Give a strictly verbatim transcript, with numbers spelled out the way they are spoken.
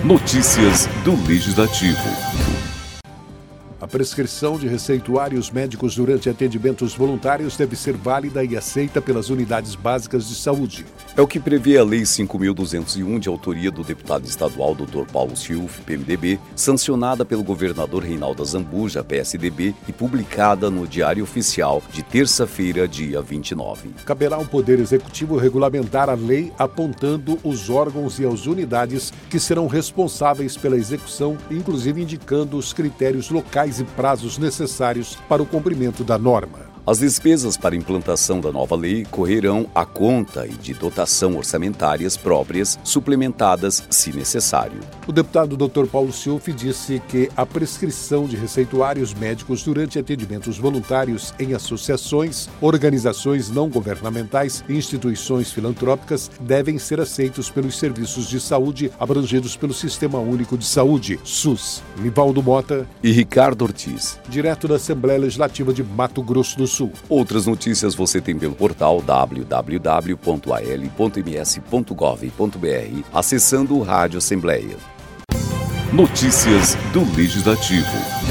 Notícias do Legislativo. A prescrição de receituários médicos durante atendimentos voluntários deve ser válida e aceita pelas unidades básicas de saúde. É o que prevê a Lei cinco mil duzentos e um, de autoria do deputado estadual doutor Paulo Schiuff, P M D B, sancionada pelo governador Reinaldo Azambuja, P S D B, e publicada no Diário Oficial de terça-feira, dia vinte e nove. Caberá ao Poder Executivo regulamentar a lei, apontando os órgãos e as unidades que serão responsáveis pela execução, inclusive indicando os critérios locais e prazos necessários para o cumprimento da norma. As despesas para a implantação da nova lei correrão à conta e de dotação orçamentárias próprias, suplementadas se necessário. O deputado doutor Paulo Schiuff disse que a prescrição de receituários médicos durante atendimentos voluntários em associações, organizações não governamentais e instituições filantrópicas devem ser aceitos pelos serviços de saúde abrangidos pelo Sistema Único de Saúde, SUS. Nivaldo Mota e Ricardo Ortiz, direto da Assembleia Legislativa de Mato Grosso do Sul. Outras notícias você tem pelo portal w w w ponto a l ponto m s ponto gov ponto b r, acessando o Rádio Assembleia. Notícias do Legislativo.